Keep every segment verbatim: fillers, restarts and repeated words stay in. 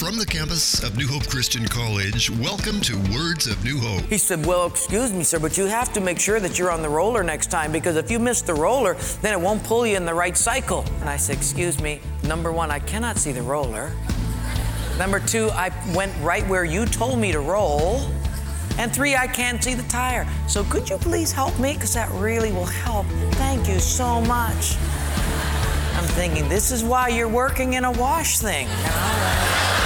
From the campus of New Hope Christian College, welcome to Words of New Hope. He said, well, excuse me, sir, but you have to make sure that you're on the roller next time, because if you miss the roller, then it won't pull you in the right cycle. And I said, excuse me, number one, I cannot see the roller. Number two, I went right where you told me to roll. And three, I can't see the tire. So could you please help me? Because that really will help. Thank you so much. I'm thinking, this is why you're working in a wash thing. You know?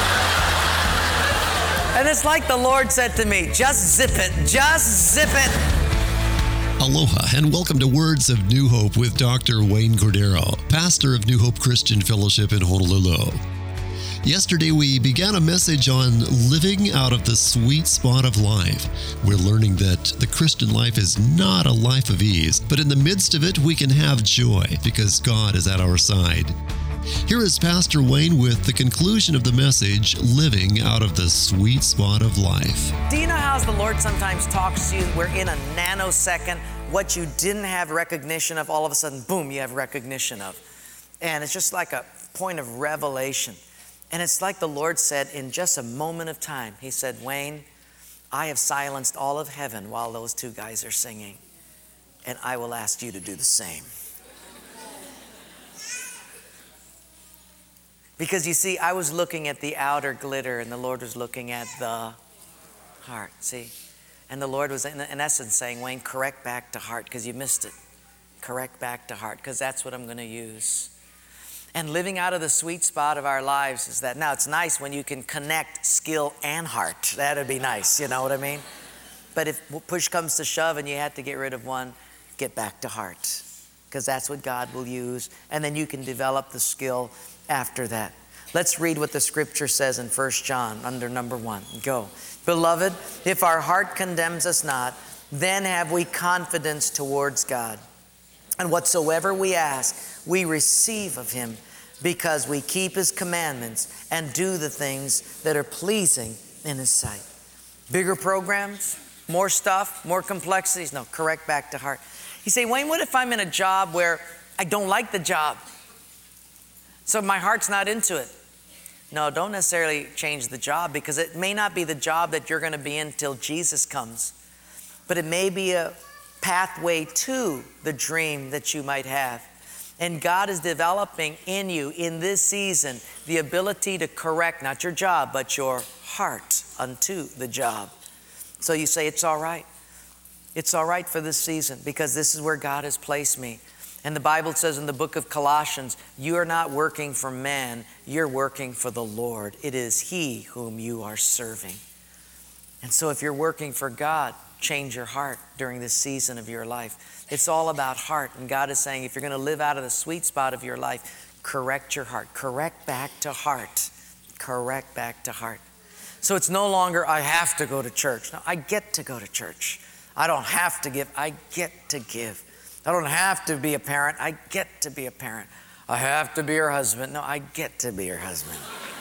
And it's like the Lord said to me, just zip it, just zip it. Aloha and welcome to Words of New Hope with Doctor Wayne Cordero, pastor of New Hope Christian Fellowship in Honolulu. Yesterday we began a message on living out of the sweet spot of life. We're learning that the Christian life is not a life of ease, but in the midst of it we can have joy because God is at our side. Here is Pastor Wayne with the conclusion of the message, Living Out of the Sweet Spot of Life. Do you know how the Lord sometimes talks to you? We're in a nanosecond. What you didn't have recognition of, all of a sudden, boom, you have recognition of. And it's just like a point of revelation. And it's like the Lord said in just a moment of time, He said, Wayne, I have silenced all of heaven while those two guys are singing. And I will ask you to do the same. Because you see, I was looking at the outer glitter and the Lord was looking at the heart, see? And the Lord was in, in essence saying, Wayne, correct back to heart because you missed it. Correct back to heart because that's what I'm going to use. And living out of the sweet spot of our lives is that. Now, it's nice when you can connect skill and heart. That'd be nice, you know what I mean? But if push comes to shove and you have to get rid of one, get back to heart because that's what God will use. And then you can develop the skill after that. Let's read what the scripture says in First John under number one. Go. Beloved, if our heart condemns us not, then have we confidence towards God. And whatsoever we ask, we receive of Him because we keep His commandments and do the things that are pleasing in His sight. Bigger programs, more stuff, more complexities. No, correct back to heart. You say, Wayne, what if I'm in a job where I don't like the job? So my heart's not into it. No, don't necessarily change the job because it may not be the job that you're going to be in till Jesus comes. But it may be a pathway to the dream that you might have. And God is developing in you in this season the ability to correct not your job, but your heart unto the job. So you say, it's all right. It's all right for this season because this is where God has placed me. And the Bible says in the book of Colossians, you are not working for man, you're working for the Lord. It is He whom you are serving. And so if you're working for God, change your heart during this season of your life. It's all about heart. And God is saying, if you're going to live out of the sweet spot of your life, correct your heart. Correct back to heart. Correct back to heart. So it's no longer, I have to go to church. No, I get to go to church. I don't have to give. I get to give. I don't have to be a parent. I get to be a parent. I have to be your husband. No, I get to be your husband.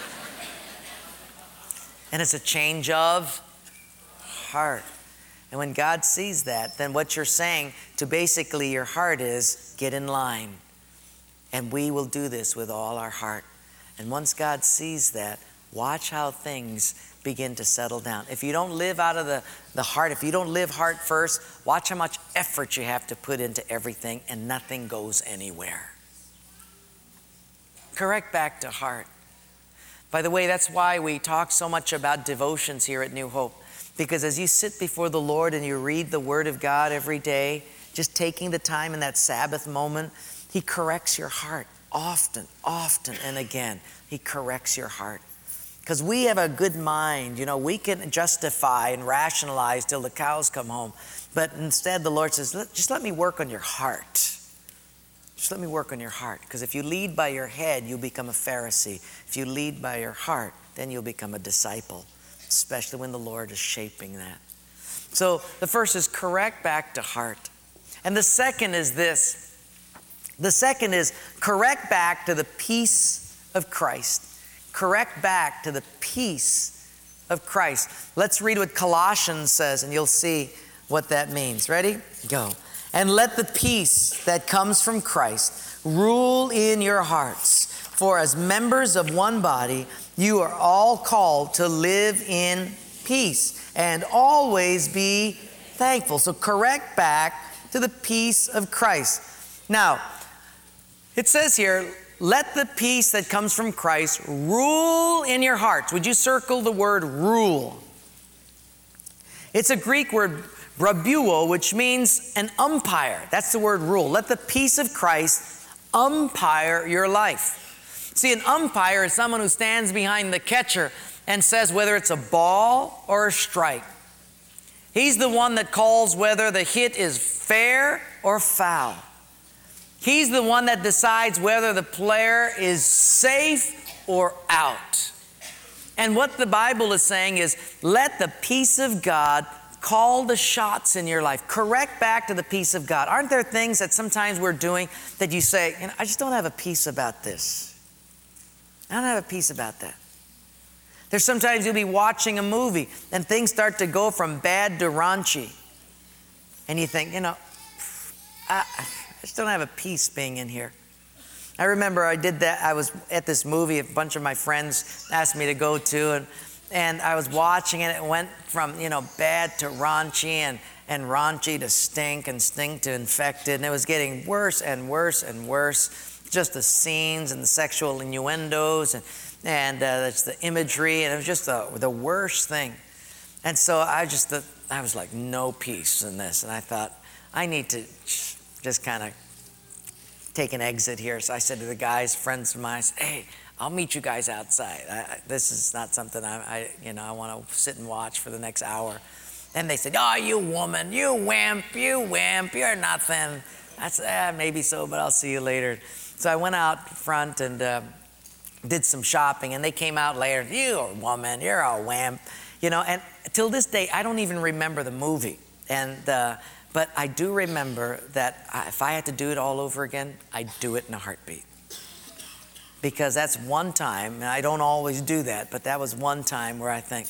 And it's a change of heart. And when God sees that, then what you're saying to basically your heart is, get in line. And we will do this with all our heart. And once God sees that, watch how things begin to settle down. If you don't live out of the, the heart, if you don't live heart first, watch how much effort you have to put into everything and nothing goes anywhere. Correct back to heart. By the way, that's why we talk so much about devotions here at New Hope. Because as you sit before the Lord and you read the Word of God every day, just taking the time in that Sabbath moment, He corrects your heart often, often and again. He corrects your heart. Because we have a good mind, you know, we can justify and rationalize till the cows come home. But instead the Lord says, just let me work on your heart. Just let me work on your heart. Because if you lead by your head, you'll become a Pharisee. If you lead by your heart, then you'll become a disciple, especially when the Lord is shaping that. So the first is correct back to heart. And the second is this. The second is correct back to the peace of Christ. Correct back to the peace of Christ. Let's read what Colossians says and you'll see what that means. Ready? Go. And let the peace that comes from Christ rule in your hearts, For as members of one body, you are all called to live in peace and always be thankful. So correct back to the peace of Christ. Now, it says here, let the peace that comes from Christ rule in your hearts. Would you circle the word rule? It's a Greek word, brabuo, which means an umpire. That's the word rule. Let the peace of Christ umpire your life. See, an umpire is someone who stands behind the catcher and says whether it's a ball or a strike. He's the one that calls whether the hit is fair or foul. He's the one that decides whether the player is safe or out. And what the Bible is saying is, let the peace of God call the shots in your life. Correct back to the peace of God. Aren't there things that sometimes we're doing that you say, you know, I just don't have a peace about this. I don't have a peace about that. There's sometimes you'll be watching a movie and things start to go from bad to raunchy. And you think, you know, I, I just don't have a peace being in here. I remember I did that. I was at this movie a bunch of my friends asked me to go to, and and I was watching it. It went from, you know, bad to raunchy, and, and raunchy to stink, and stink to infected. And it was getting worse and worse and worse. Just the scenes and the sexual innuendos and, and uh, it's the imagery. And it was just the, the worst thing. And so I just, the, I was like, no peace in this. And I thought, I need to just kind of take an exit here. So I said to the guys, friends of mine, I said, hey, I'll meet you guys outside. I, I, this is not something I, I, you know, I want to sit and watch for the next hour. And they said, oh, you woman, you wimp, you wimp, you're nothing. I said, eh, maybe so, but I'll see you later. So I went out front and uh, did some shopping, and they came out later. You're a woman, you're a wimp. You know, and till this day, I don't even remember the movie. And uh, but I do remember that if I had to do it all over again, I'd do it in a heartbeat. Because that's one time, and I don't always do that, but that was one time where I think,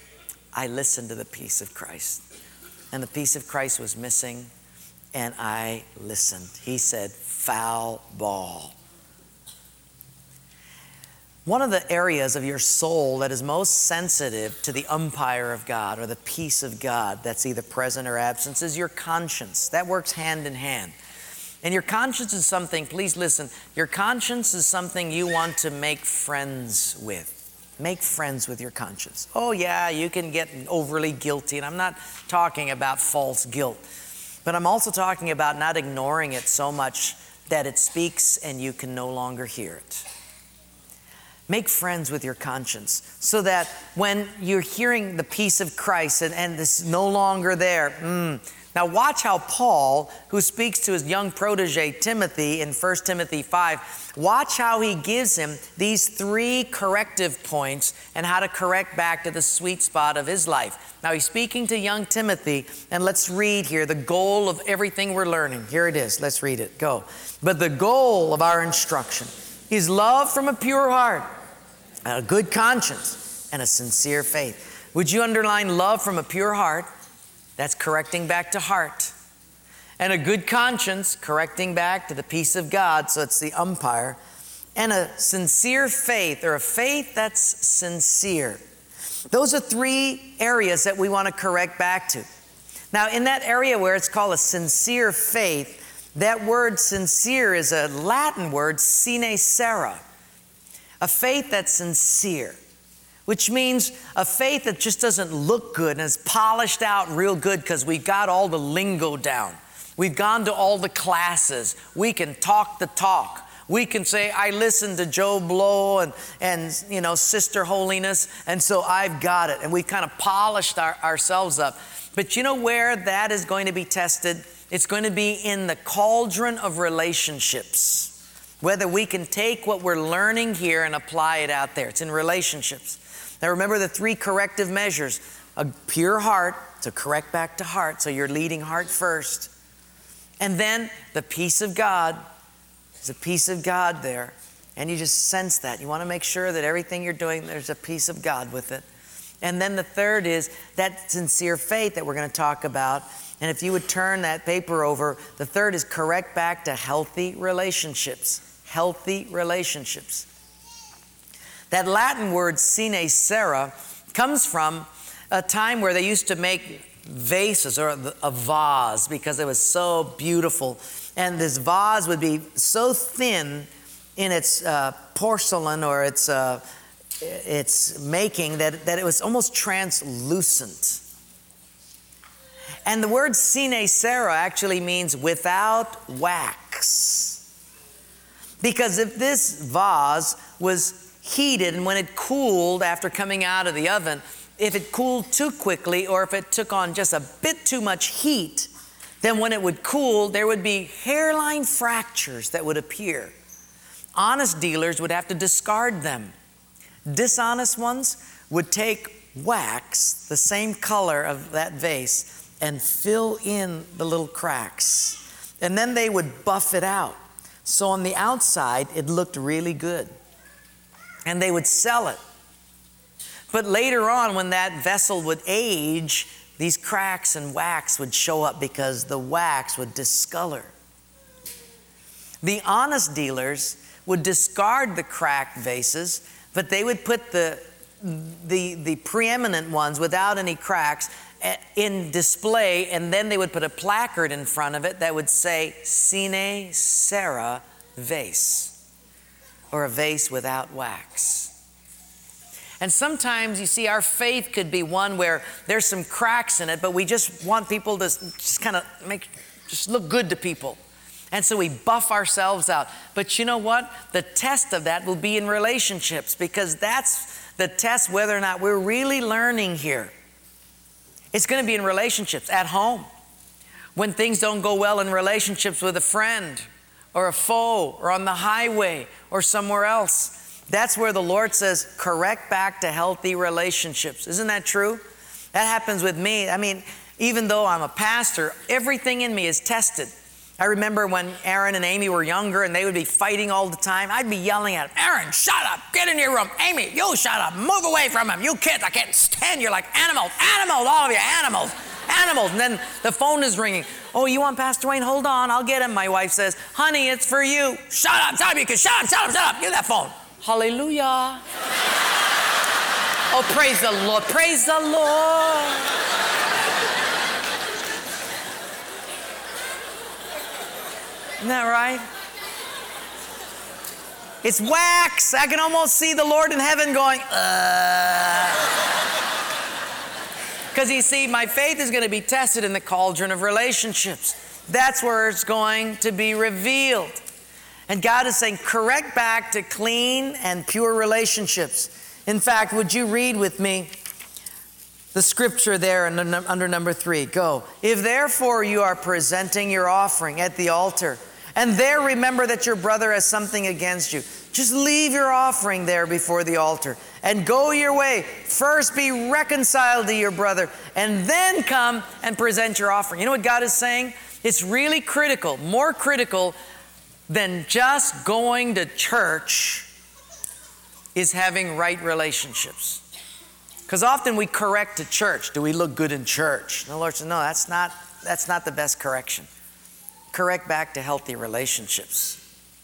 I listened to the peace of Christ. And the peace of Christ was missing, and I listened. He said, foul ball. One of the areas of your soul that is most sensitive to the umpire of God or the peace of God that's either present or absent is your conscience. That works hand in hand. And your conscience is something, please listen, your conscience is something you want to make friends with. Make friends with your conscience. Oh yeah, you can get overly guilty, and I'm not talking about false guilt, but I'm also talking about not ignoring it so much that it speaks and you can no longer hear it. Make friends with your conscience so that when you're hearing the peace of Christ and, and it's no longer there, mm, now watch how Paul, who speaks to his young protege Timothy in First Timothy five, watch how he gives him these three corrective points and how to correct back to the sweet spot of his life. Now he's speaking to young Timothy, and let's read here the goal of everything we're learning. Here it is. Let's read it. Go. But the goal of our instruction is love from a pure heart, a good conscience, and a sincere faith. Would you underline love from a pure heart? That's correcting back to heart. And a good conscience, correcting back to the peace of God, so it's the umpire. And a sincere faith, or a faith that's sincere. Those are three areas that we want to correct back to. Now, in that area where it's called a sincere faith, that word sincere is a Latin word, sine cera. A faith that's sincere. Which means a faith that just doesn't look good and is polished out real good because we've got all the lingo down. We've gone to all the classes. We can talk the talk. We can say, I listened to Joe Blow and, and you know, Sister Holiness, and so I've got it. And we've kind of polished our, ourselves up. But you know where that is going to be tested? It's going to be in the cauldron of relationships. Whether we can take what we're learning here and apply it out there. It's in relationships. Now remember the three corrective measures. A pure heart, to correct back to heart, so you're leading heart first. And then the peace of God. There's a peace of God there. And you just sense that. You want to make sure that everything you're doing, there's a peace of God with it. And then the third is that sincere faith that we're going to talk about. And if you would turn that paper over, the third is correct back to healthy relationships. Healthy relationships. That Latin word sine cera comes from a time where they used to make vases or a vase because it was so beautiful. And this vase would be so thin in its uh, porcelain or its, uh, its making that, that it was almost translucent. And the word sine cera actually means without wax. Because if this vase was heated and when it cooled after coming out of the oven, if it cooled too quickly or if it took on just a bit too much heat, then when it would cool, there would be hairline fractures that would appear. Honest dealers would have to discard them. Dishonest ones would take wax, the same color of that vase, and fill in the little cracks. And then they would buff it out. So on the outside, it looked really good. And they would sell it. But later on, when that vessel would age, these cracks and wax would show up because the wax would discolor. The honest dealers would discard the cracked vases, but they would put the, the, the preeminent ones without any cracks in display, and then they would put a placard in front of it that would say sine cera vase, or a vase without wax. And sometimes you see our faith could be one where there's some cracks in it, but we just want people to just kind of make, just look good to people. And so we buff ourselves out. But you know what? The test of that will be in relationships, because that's the test whether or not we're really learning here. It's going to be in relationships, at home. When things don't go well in relationships with a friend or a foe or on the highway or somewhere else, that's where the Lord says, correct back to healthy relationships. Isn't that true? That happens with me. I mean, even though I'm a pastor, everything in me is tested. I remember when Aaron and Amy were younger and they would be fighting all the time. I'd be yelling at them, Aaron, shut up, get in your room. Amy, you shut up, move away from him. You kids, I can't stand you like animals, animals, all of you, animals, animals. And then the phone is ringing. Oh, you want Pastor Wayne? Hold on, I'll get him. My wife says, honey, it's for you. Shut up, shut up, you can shut up, shut up, shut up. Give that phone. Hallelujah. Oh, praise the Lord, praise the Lord. Isn't that right? It's wax. I can almost see the Lord in heaven going, uh. Because you see, my faith is going to be tested in the cauldron of relationships. That's where it's going to be revealed. And God is saying, correct back to clean and pure relationships. In fact, would you read with me the scripture there under, under number three? Go. If therefore you are presenting your offering at the altar, and there remember that your brother has something against you, just leave your offering there before the altar and go your way. First be reconciled to your brother and then come and present your offering. You know what God is saying? It's really critical, more critical than just going to church is having right relationships. Because often we correct to church. Do we look good in church? And the Lord said, no, that's not, that's not the best correction. Correct back to healthy relationships.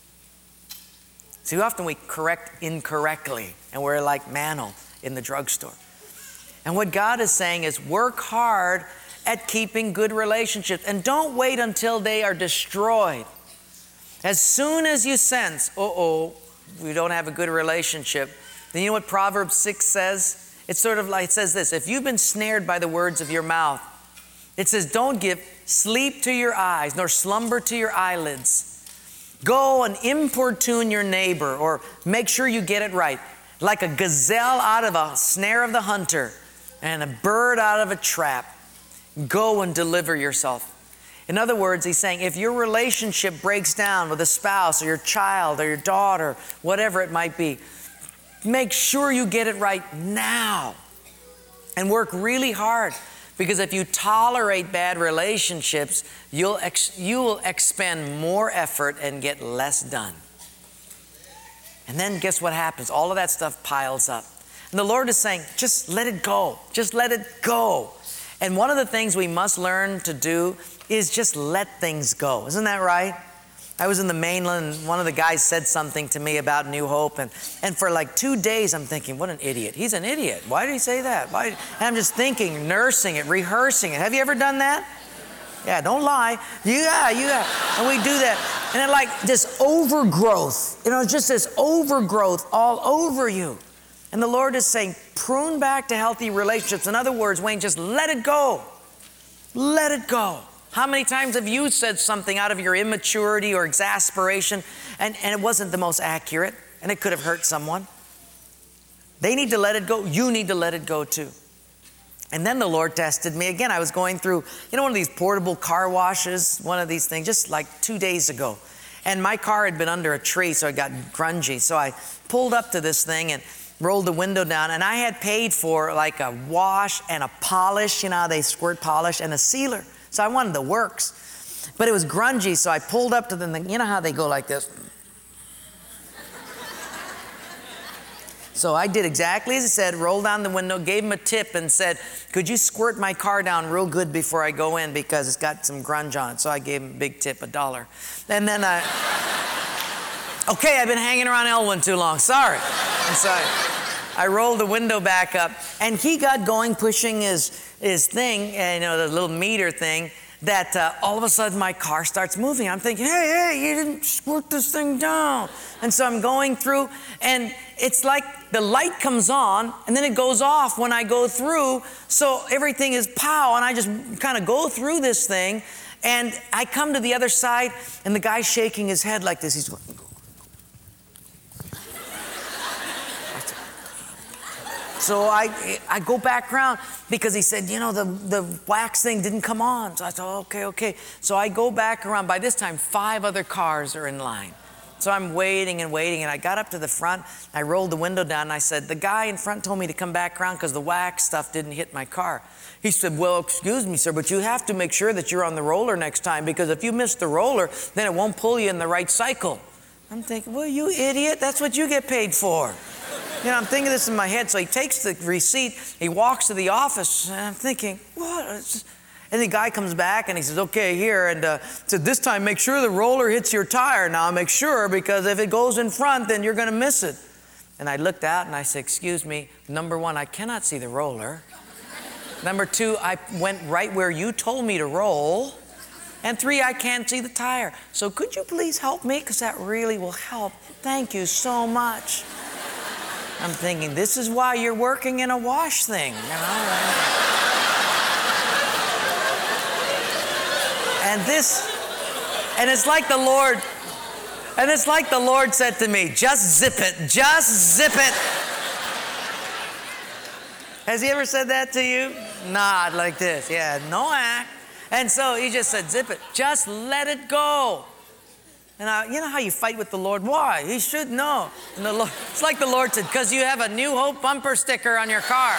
See, often we correct incorrectly, and we're like Mantle in the drugstore. And what God is saying is work hard at keeping good relationships, and don't wait until they are destroyed. As soon as you sense, uh-oh, we don't have a good relationship, then you know what Proverbs six says? It's sort of like, it says this, if you've been snared by the words of your mouth, it says, don't give sleep to your eyes, nor slumber to your eyelids. Go and importune your neighbor, or make sure you get it right. Like a gazelle out of a snare of the hunter, and a bird out of a trap. Go and deliver yourself. In other words, he's saying, if your relationship breaks down with a spouse, or your child, or your daughter, whatever it might be, make sure you get it right now. And work really hard. Because if you tolerate bad relationships, you'll ex- you will expend more effort and get less done. And then guess what happens? All of that stuff piles up. And the Lord is saying, just let it go. Just let it go. And one of the things we must learn to do is just let things go. Isn't that right? I was in the mainland, and one of the guys said something to me about New Hope, and, and for like two days I'm thinking, what an idiot. He's an idiot. Why did he say that? Why? And I'm just thinking, nursing it, rehearsing it. Have you ever done that? Yeah, don't lie. Yeah, you got, and we do that. And then like this overgrowth, you know, just this overgrowth all over you. And the Lord is saying, prune back to healthy relationships. In other words, Wayne, just let it go. Let it go. How many times have you said something out of your immaturity or exasperation and, and it wasn't the most accurate and it could have hurt someone? They need to let it go. You need to let it go too. And then the Lord tested me again. I was going through, you know, one of these portable car washes, one of these things, just like two days ago. And my car had been under a tree, so it got grungy. So I pulled up to this thing and rolled the window down, and I had paid for like a wash and a polish, you know how they squirt polish, and a sealer. So I wanted the works. But it was grungy, so I pulled up to the thing. You know how they go like this? So I did exactly as he said, rolled down the window, gave him a tip and said, could you squirt my car down real good before I go in because it's got some grunge on it. So I gave him a big tip, a dollar. And then I, okay, I've been hanging around Elwyn too long, sorry. And so I, I rolled the window back up and he got going pushing his, his thing, you know, the little meter thing, that uh, all of a sudden my car starts moving. I'm thinking, hey, hey, you didn't squirt this thing down. And so I'm going through and it's like the light comes on and then it goes off when I go through. So everything is pow and I just kind of go through this thing and I come to the other side and the guy's shaking his head like this. He's going, so I I go back around because he said, you know, the, the wax thing didn't come on. So I thought, okay, okay. So I go back around. By this time, five other cars are in line. So I'm waiting and waiting, and I got up to the front. I rolled the window down, and I said, the guy in front told me to come back around because the wax stuff didn't hit my car. He said, well, excuse me, sir, but you have to make sure that you're on the roller next time because if you miss the roller, then it won't pull you in the right cycle. I'm thinking, well, you idiot, that's what you get paid for. You know, I'm thinking this in my head. So he takes the receipt, he walks to the office, and I'm thinking, what? And the guy comes back and he says, okay, here, and uh, said, this time make sure the roller hits your tire. Now make sure, because if it goes in front, then you're going to miss it. And I looked out and I said, excuse me, number one, I cannot see the roller. Number two, I went right where you told me to roll. And three, I can't see the tire. So could you please help me? Because that really will help. Thank you so much. I'm thinking, this is why you're working in a wash thing, you know? And this, and it's like the Lord, and it's like the Lord said to me, just zip it, just zip it. Has he ever said that to you? Nod like this, yeah, no act. And so he just said, zip it, just let it go. And I, you know how you fight with the Lord? Why? He should know. And the Lord, it's like the Lord said, because you have a New Hope bumper sticker on your car.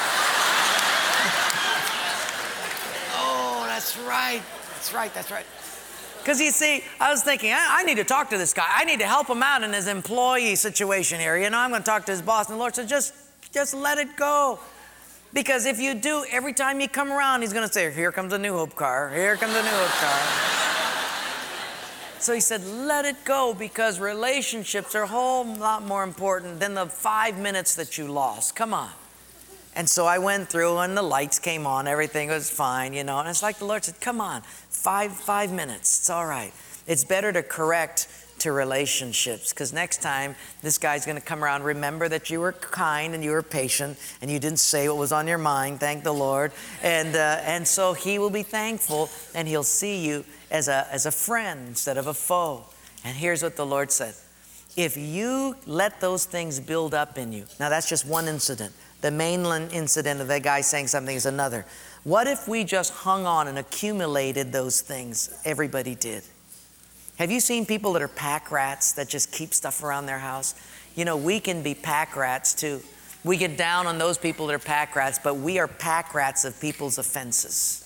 Oh, that's right. That's right, that's right. Because you see, I was thinking, I, I need to talk to this guy. I need to help him out in his employee situation here. You know, I'm going to talk to his boss. And the Lord said, just, just let it go. Because if you do, every time you come around, he's going to say, here comes a New Hope car. Here comes a New Hope car. So he said, let it go, because relationships are a whole lot more important than the five minutes that you lost. Come on. And so I went through and the lights came on. Everything was fine, you know. And it's like the Lord said, come on, five, five minutes. It's all right. It's better to correct to relationships, because next time this guy's going to come around, remember that you were kind and you were patient and you didn't say what was on your mind. Thank the Lord. And, uh, and so he will be thankful and he'll see you as a, as a friend instead of a foe. And here's what the Lord said. If you let those things build up in you, now that's just one incident. The mainland incident of that guy saying something is another. What if we just hung on and accumulated those things everybody did? Have you seen people that are pack rats that just keep stuff around their house? You know, we can be pack rats too. We get down on those people that are pack rats, but we are pack rats of people's offenses.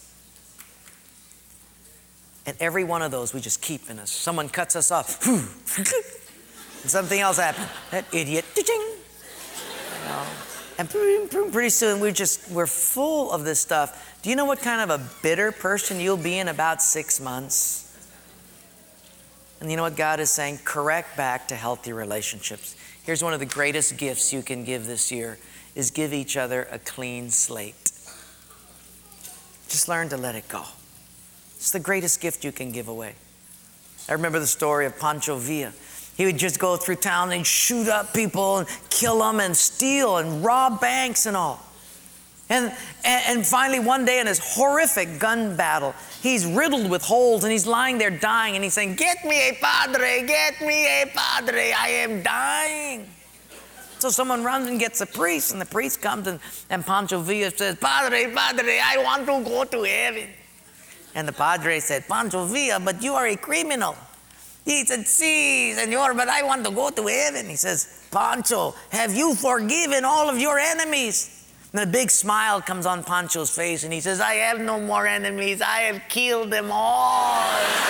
And every one of those we just keep in us. Someone cuts us off, and something else happens. That idiot, you know, and pretty soon we're just, we're full of this stuff. Do you know what kind of a bitter person you'll be in about six months? And you know what God is saying? Correct back to healthy relationships. Here's one of the greatest gifts you can give this year, is give each other a clean slate. Just learn to let it go. It's the greatest gift you can give away. I remember the story of Pancho Villa. He would just go through town and shoot up people and kill them and steal and rob banks and all. And, and, and finally one day in his horrific gun battle, he's riddled with holes and he's lying there dying and he's saying, "Get me a padre, get me a padre, I am dying." So someone runs and gets a priest, and the priest comes and, and Pancho Villa says, "Padre, padre, I want to go to heaven." And the padre said, "Pancho Villa, but you are a criminal." He said, "Sí, señor, but I want to go to heaven." He says, "Pancho, have you forgiven all of your enemies?" And a big smile comes on Pancho's face, and he says, "I have no more enemies. I have killed them all."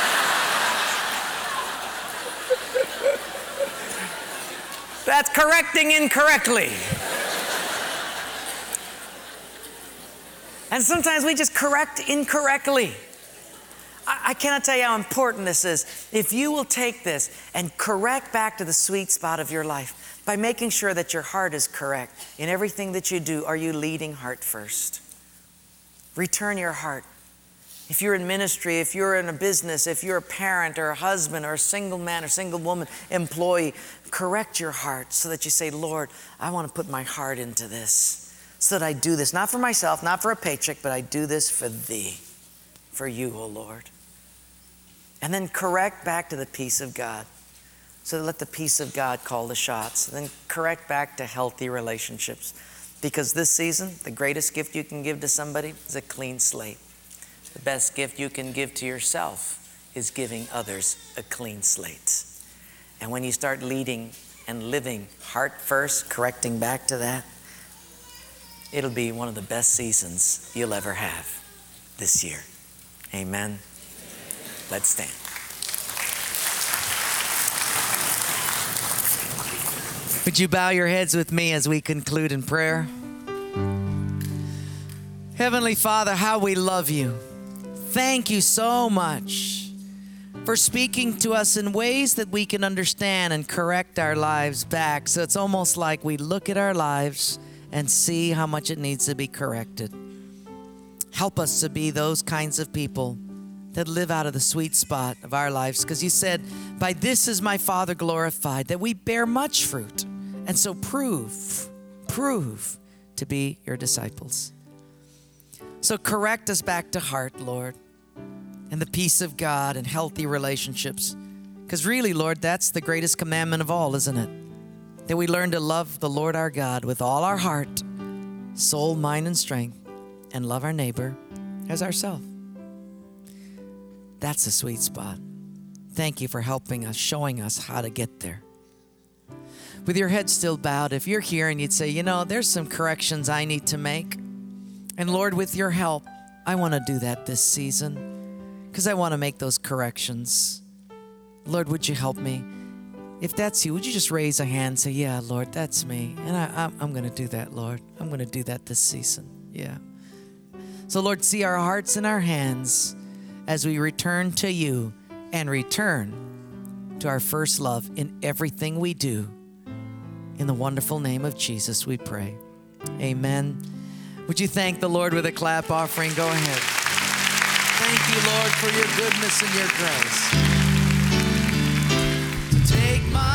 That's correcting incorrectly. And sometimes we just correct incorrectly. I, I cannot tell you how important this is. If you will take this and correct back to the sweet spot of your life by making sure that your heart is correct in everything that you do, are you leading heart first? Return your heart. If you're in ministry, if you're in a business, if you're a parent or a husband or a single man or single woman, employee, correct your heart so that you say, "Lord, I want to put my heart into this so that I do this, not for myself, not for a paycheck, but I do this for thee, for you, O Lord." And then correct back to the peace of God. So let the peace of God call the shots. And then correct back to healthy relationships. Because this season, the greatest gift you can give to somebody is a clean slate. The best gift you can give to yourself is giving others a clean slate. And when you start leading and living heart first, correcting back to that, it'll be one of the best seasons you'll ever have this year. Amen. Let's stand. Would you bow your heads with me as we conclude in prayer? Heavenly Father, how we love you. Thank you so much for speaking to us in ways that we can understand and correct our lives back. So it's almost like we look at our lives and see how much it needs to be corrected. Help us to be those kinds of people that live out of the sweet spot of our lives. Because you said, "By this is my Father glorified, that we bear much fruit." And so prove, prove to be your disciples. So correct us back to heart, Lord, and the peace of God and healthy relationships. Because really, Lord, that's the greatest commandment of all, isn't it? That we learn to love the Lord our God with all our heart, soul, mind, and strength, and love our neighbor as ourselves. That's a sweet spot. Thank you for helping us, showing us how to get there. With your head still bowed, if you're here and you'd say, "You know, there's some corrections I need to make. And Lord, with your help, I want to do that this season because I want to make those corrections. Lord, would you help me?" If that's you, would you just raise a hand and say, "Yeah, Lord, that's me. And I, I'm, I'm going to do that, Lord. I'm going to do that this season." Yeah. So Lord, see our hearts and our hands as we return to you and return to our first love in everything we do. In the wonderful name of Jesus, we pray. Amen. Would you thank the Lord with a clap offering? Go ahead. Thank you, Lord, for your goodness and your grace. Take my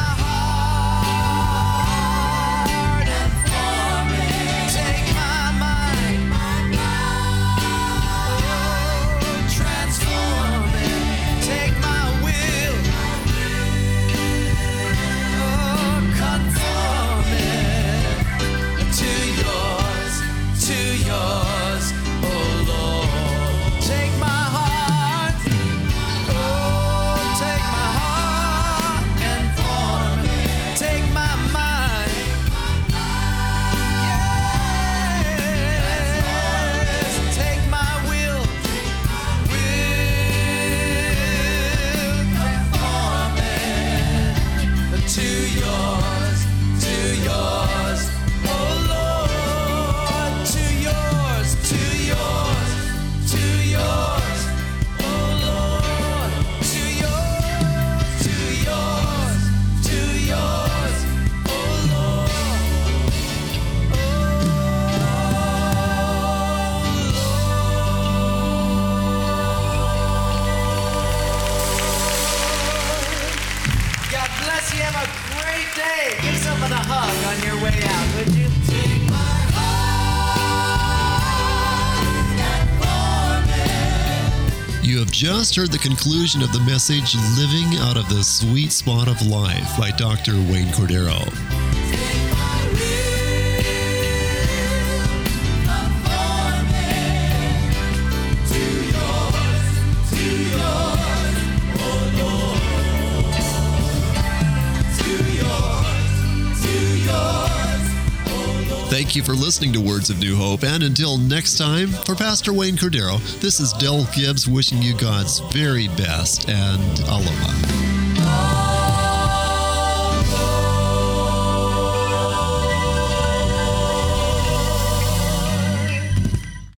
heart and form it. Take my mind, oh, transform it. Take my will, oh, conform it to yours, to yours, oh Lord. Take my heart, oh, just heard the conclusion of the message, Living Out of the Sweet Spot of Life by Doctor Wayne Cordeiro. Thank you for listening to Words of New Hope, and until next time, for Pastor Wayne Cordeiro, this is Del Gibbs wishing you God's very best, and aloha.